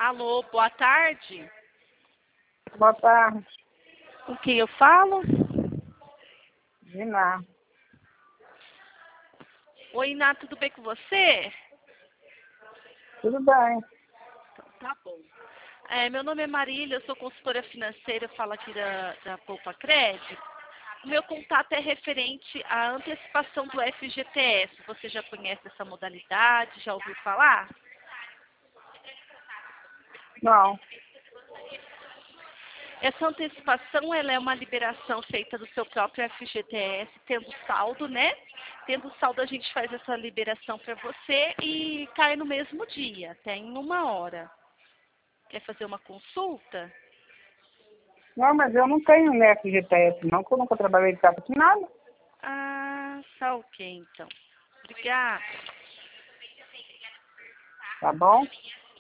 Alô, boa tarde. Boa tarde, Com quem eu falo? Diná. Oi, Iná, tudo bem com você? Tudo bem? Tá bom. Meu nome é Marília, eu sou consultora financeira, eu falo aqui da Poupa Crédito. O meu contato é referente à antecipação do FGTS. Você já conhece essa modalidade? Já ouviu falar? Não. Essa antecipação, ela é uma liberação feita do seu próprio FGTS, tendo saldo, né? Tendo saldo, a gente faz essa liberação para você e cai no mesmo dia, até em 1 hora. Quer fazer uma consulta? Não, mas eu não tenho FGTS não, porque eu nunca trabalhei de casa com nada. Ah, tá ok, então. Obrigada. Tá bom?